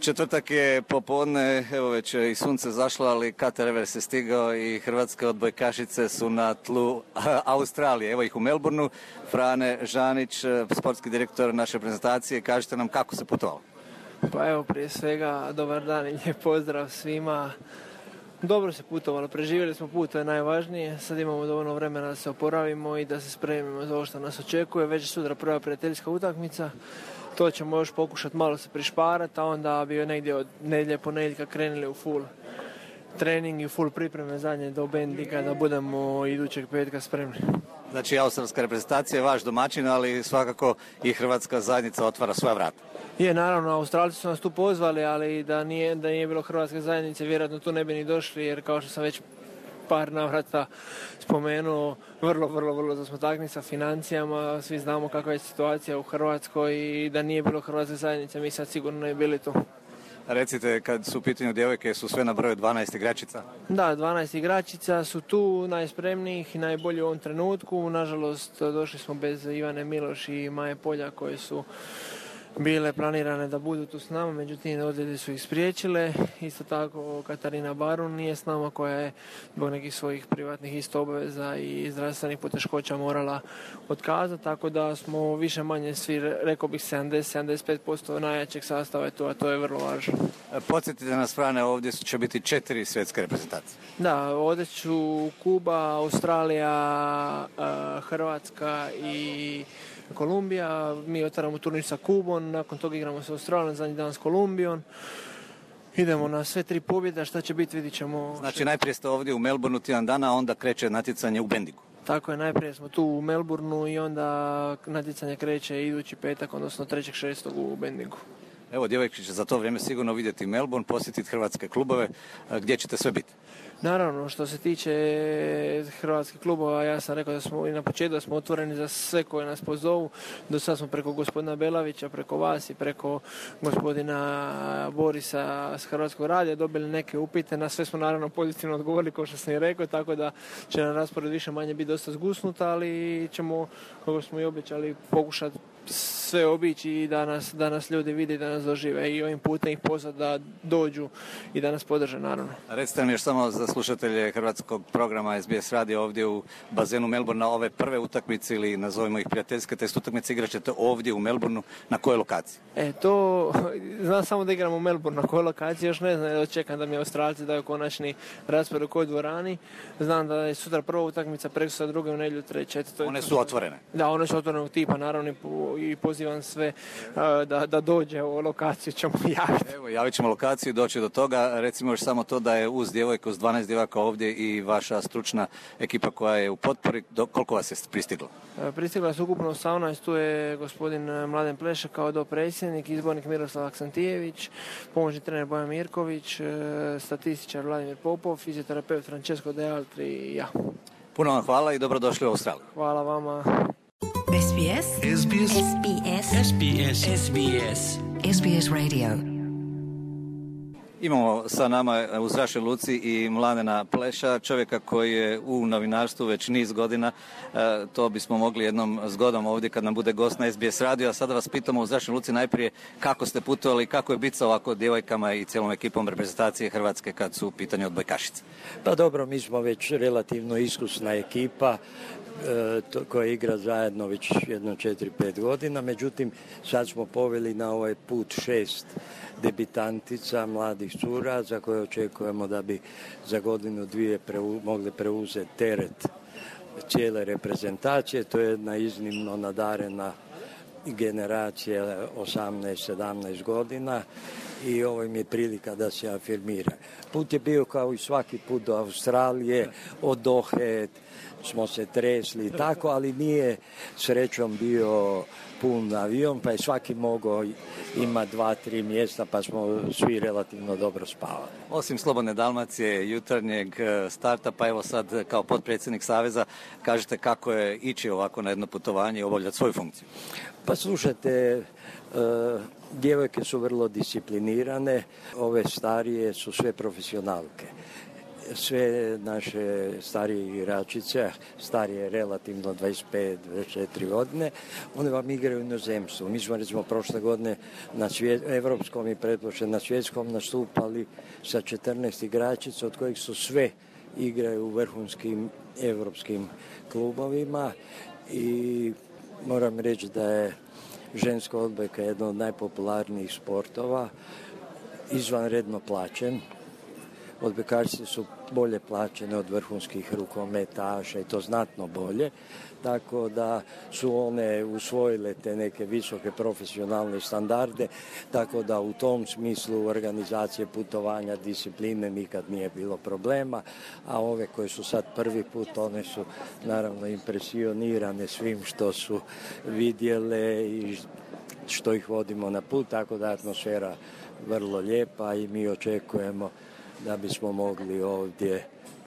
Četvrtak je popodne, evo već i sunce zašlo, ali Katar Rivers je stigao i hrvatske odbojkašice su na tlu Australije. Evo ih u Melbourneu. Frane Žanić, sportski direktor naše reprezentacije, kažete nam kako se putovalo? Pa evo, prije svega, dobar dan i lijep pozdrav svima. Dobro se putovalo, preživjeli smo put, to je najvažnije. Sad imamo dovoljno vremena da se oporavimo i da se spremimo za ovo što nas očekuje. Već je sutra prva prijateljska utakmica. To ćemo još pokušati malo se prišparati, a onda bi negdje od nedjelje, ponedjeljka krenuli u full trening i full pripreme zadnje do Bendiga da budemo idućeg petka spremni. Znači, australska reprezentacija je vaš domaćin, ali svakako i hrvatska zajednica otvara svoja vrata. Je, naravno, Australci su nas tu pozvali, ali da nije bilo hrvatske zajednice, vjerojatno tu ne bi ni došli, jer kao što sam već par navrata spomenuo, vrlo da smo takni sa financijama, svi znamo kakva je situacija u Hrvatskoj i da nije bilo hrvatske zajednice, mi sad sigurno ne bili tu. Recite, kad su u pitanju djevojke, su sve na broju 12 igračica? Da, 12 igračica su tu, najspremnijih i najbolji u ovom trenutku. Nažalost, došli smo bez Ivane Miloš i Maje Polja koje su bile planirane da budu tu s nama, međutim ozljede su ih spriječile. Isto tako Katarina Barun nije s nama, koja je zbog nekih svojih privatnih isto obaveza i zdravstvenih poteškoća morala otkazati, tako da smo više manje svi, rekao bih 70-75% najjačeg sastava je tu, a to je vrlo važno. Podsjetite nas, Frane, ovdje će biti 4 svjetske reprezentacije. Da, ovdje ću Kuba, Australija, Hrvatska i Kolumbija. Mi otvaramo turnir sa Kubom, nakon toga igramo sa Australijom, zadnji dan s Kolumbijom. Idemo na sve 3 pobjede, šta će biti vidit ćemo. Znači najprije ste ovdje u Melbourneu tjedan dana, a onda kreće natjecanje u Bendigu. Tako je, najprije smo tu u Melbourneu i onda natjecanje kreće idući petak, odnosno 3.6. u Bendigu. Evo, djevojke će za to vrijeme sigurno vidjeti Melbourne, posjetiti hrvatske klubove. Gdje ćete sve biti? Naravno, što se tiče hrvatskih klubova, ja sam rekao da smo i na početku da smo otvoreni za sve koje nas pozovu. Do sad smo preko gospodina Belavića, preko vas i preko gospodina Borisa s Hrvatskog radija dobili neke upite. Na sve smo naravno pozitivno odgovorili, kao što sam i rekao, tako da će nam raspored više manje biti dosta zgusnut, ali ćemo, kako smo i obećali, pokušati sve obići i da nas ljudi vide i da nas dožive i ovim putem ih pozvati da dođu i da nas podrže, naravno. Recite mi još samo za slušatelje hrvatskog programa SBS radio ovdje u bazenu Melbournea, ove prve utakmice ili nazovimo ih prijateljske test utakmice igrat ćete ovdje u Melbourneu, na kojoj lokaciji? To znam samo da igramo u Melbourneu, na kojoj lokaciji još ne znam, čekam da mi Australci daju konačni raspored u kojoj dvorani. Znam da je sutra prva utakmica, prekosutra druga, u nedjelju treća. One su otvorene? Da, one su otvorenog tipa, naravno, i pozivam sve da dođe u lokaciju, ćemo javiti. Evo, javit ćemo lokaciju, doći do toga. Recimo još samo to da je uz djevojke, uz 12 djevojaka ovdje i vaša stručna ekipa koja je u potpori. Koliko vas je pristiglo? Pristigla su ukupno 18, tu je gospodin Mladen Plešak kao dopredsjednik, izbornik Miroslav Aksantijević, pomoćni trener Bojan Mirković, statističar Vladimir Popov, fizioterapeut Francesco De Altri i ja. Puno vam hvala i dobrodošli u Australiju. Hvala vama. SBS SBS SBS SBS SBS SBS Radio. Imamo sa nama u zračnoj luci i Mladena Pleša, čovjeka koji je u novinarstvu već niz godina. To bismo mogli jednom zgodom ovdje kad nam bude gost na SBS radio. A sada vas pitamo u zračnoj luci najprije kako ste putovali, kako je biti sa ovako djevojkama i cijelom ekipom reprezentacije Hrvatske kad su u pitanju odbojkašice? Pa dobro, mi smo već relativno iskusna ekipa koja igra zajedno već jedno 4-5 godina. Međutim, sad smo poveli na ovaj put 6 debitantica, mladih cura, za koje očekujemo da bi za godinu dvije mogli preuzeti teret cijele reprezentacije. To je jedna iznimno nadarena generacija 18-17 godina i ovo im je prilika da se afirmira. Put je bio kao i svaki put do Australije, od Dohe smo se tresli i tako, ali nije srećom bio pun avion, pa je svaki mogao imati 2-3 mjesta, pa smo svi relativno dobro spavali. Osim Slobodne Dalmacije, jutarnjeg starta, pa evo sad kao potpredsjednik Saveza, kažete kako je ići ovako na jedno putovanje i obavljati svoju funkciju? Pa slušajte, djevojke su vrlo disciplinirane, ove starije su sve profesionalke. sve naše starije igračice, starije relativno 25-24 godine, one vam igraju u inozemstvu. Mi smo recimo prošle godine na evropskom i pretpošle na svjetskom nastupali sa 14 igračica, od kojih su sve igraju u vrhunskim evropskim klubovima i moram reći da je ženska odbojka jedna od najpopularnijih sportova, izvanredno plaćen. Odbojkašice su bolje plaćene od vrhunskih rukometaša i to znatno bolje, tako da su one usvojile te neke visoke profesionalne standarde, tako da u tom smislu organizacije putovanja, discipline nikad nije bilo problema, a ove koje su sad prvi put, one su naravno impresionirane svim što su vidjele i što ih vodimo na put, tako da je atmosfera vrlo lijepa i mi očekujemo da bismo mogli ovdje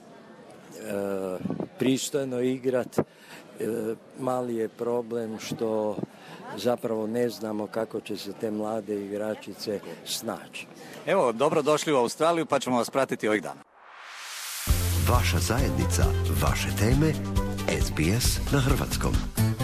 pristojno igrati. Mali je problem što zapravo ne znamo kako će se te mlade igračice snaći. Evo, dobro došli u Australiju, pa ćemo vas pratiti ovih dana. Vaša zajednica, vaše teme, SBS na hrvatskom.